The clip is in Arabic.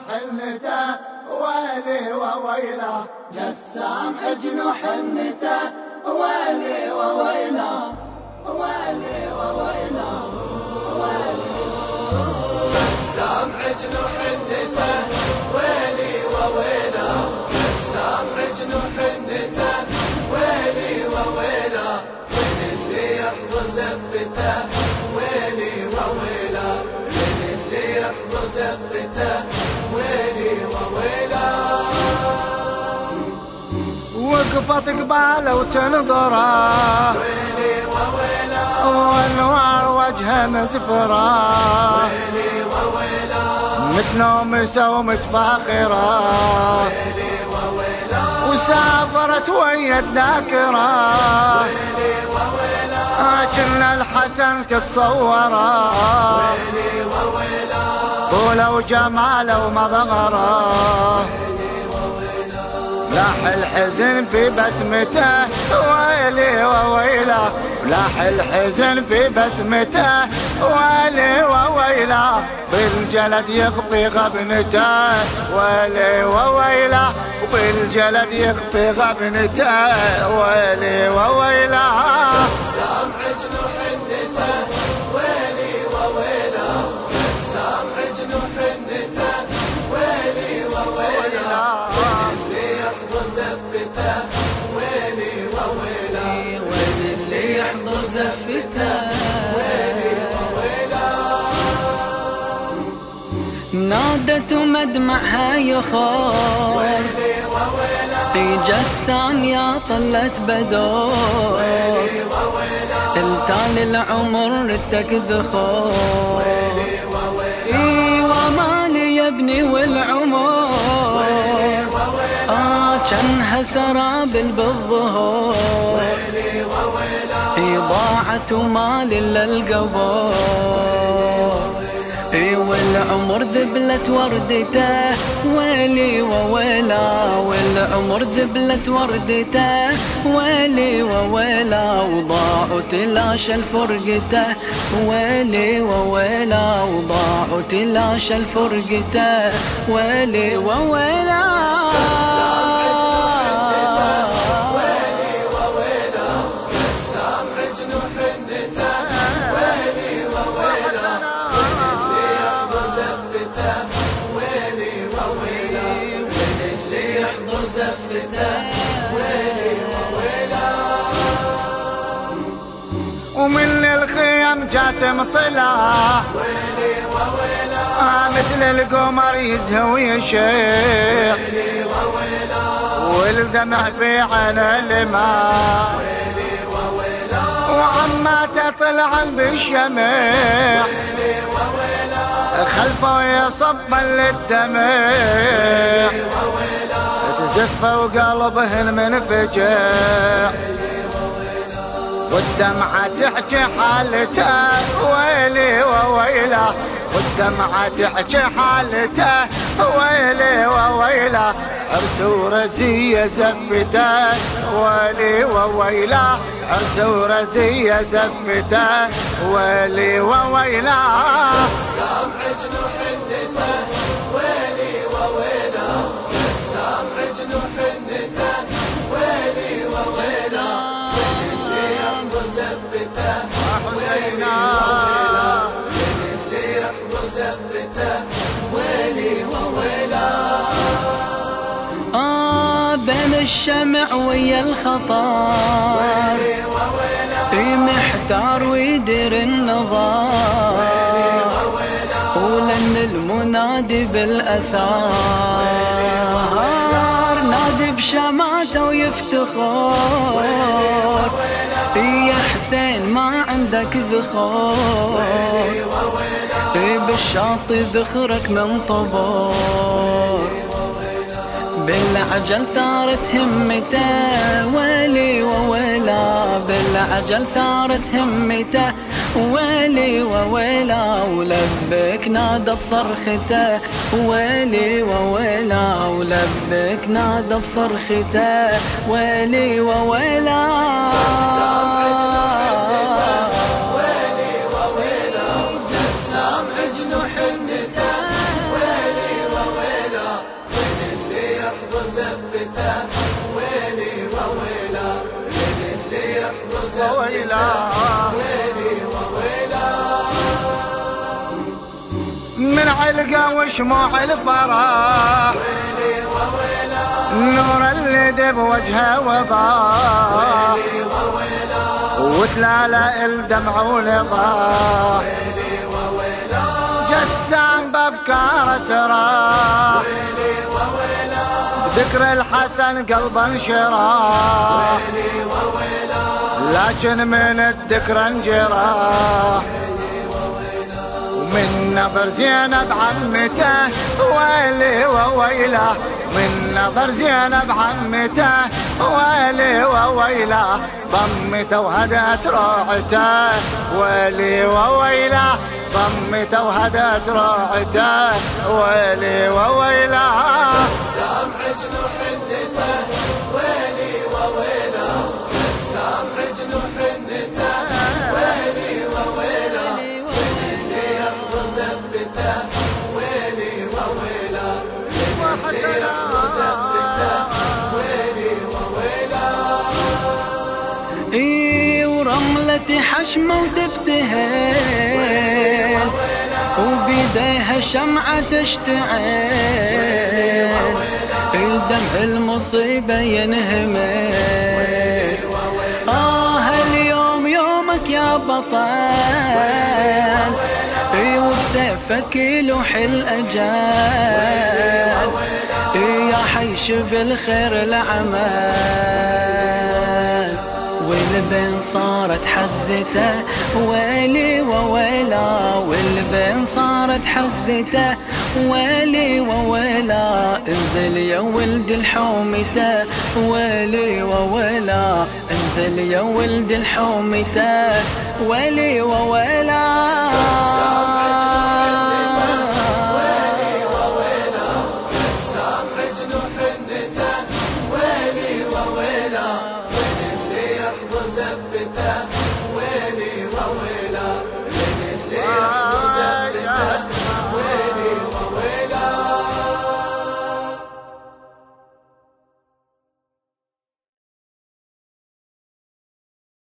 حنته ويلي وويله، جسام عجن حنته ويلي وويله، ويلي وويله، جسام عجن حنته ويلي وويله، جسام عجن حنته ويلي وويله، من اللي يحضر زفته ويلي وويله، من اللي يحضر زفته ويلي وويله. وقفت قباله وتنظره ويلي وويله، وانوار وجهه مسفره ويلي وويله، متنومسه ومتفاخره ويلي وويله، وسافرت ويا الذاكره ويلي وويله، كنا الحسن تتصوره ويلي وويله، طوله وجماله ومظهره، لاح الحزن في بسمته ويلي وويله، لاح الحزن في بسمته ويلي وويله، بالجلد يخفي غبنته ويلي وويله، وبالجلد يخفي غبنته ويلي وويله. جسام عجن حنته ويلي وويله، جسام عجن حنته ويلي وويله، اللي يحضر زفته ويلي وويله، وين اللي يحضر زفته ويلي وويله. نادت ومدمعها يخور ويلي وويله، جسام يا طلت بدور ويلي وويله، التالي العمر تكذخور ويلي وويله، ومالي يا ابني والعمر ويلي وويله، كانها سرابل بالظهور ويلي وويله، ضاعت ومال الا القبور والعمر ذبلت وردته ويلي وويلا، والعمر ذبلت وردته ويلي وويلا، وضاعوا تلاشى الفرقته ويلي وويلا، وضاعوا تلاشى الفرقته ويلي وويلا. ومن الخيم جاسم طلع ويلي وويله، مثل القمر يزهى ويشيخ ويلي وويله، والدمع في عين الماء ويلي وويله، وعماته طلع بالشمع ويلي وويله، خلفه يصب للدمع ويلي وويله، تزفه وقلبهن منفجع، والدمعة تحكي حالته ويلي وويله، والدمعة تحكي حالته ويلي وويله، عرس ورزية زفته ويلي وويله، عرس ورزية زفته ويلي وويله. جسام عجن حنته ويلي وويله، جسام عجن حنته ويلي وويله، زفته ويلي وويله، اللي يحضر زفته ويلي وويله. بين الشمع ويا الخطر ويلي وويله، محتار ويدير النظار ويلي وويله، ولن المنادي بالاثار نادي بشماته ويفتخر يا حسين ما عندك ذخور بالشاطئ ذخرك من طبور بالعجل ثارت همته ويلي وويلا بالعجل ثارت همته ويلي وويلا ولبك نادى بصرخته ويلي وويلا ولبك نادى بصرخته ويلي وويلا جسام عجن حنته ويلي وويلا وويلا من علقة وشموع الفرح نور اللي بوجهه وضاح وتلالا الدمع ولضاح جسام بافكار سراح ذكر الحسن قلبا انشراح لكن من الذكر انجراح من نظر زينب عمته ويلي وويله من نظر زينب عمته ويلي وويله ضمته وهدت روعته ويلي وويله ضمته وهدت روعته ويلي وويله بسام عجن وحنته ويلي وويله بسام عجن وحنته ويلي وويله اللي ياخذ زفته ويلي وويله اللي ياخذ زفته ويلي وويله اي ورملة حشمة ودبتها وبيديها شمعة تشتعل الدمع المصيبة ينهمل اليوم يومك يا بطل وبسيفك يلوح الأجال يا حيش بالخير العمل والبين صارت حزته ويلي وويلا والبين صارت حزته ويلي وويلا انزل يا ولد الحومته ويلي وويلا انزل يا ولد الحومته ويلي وويلا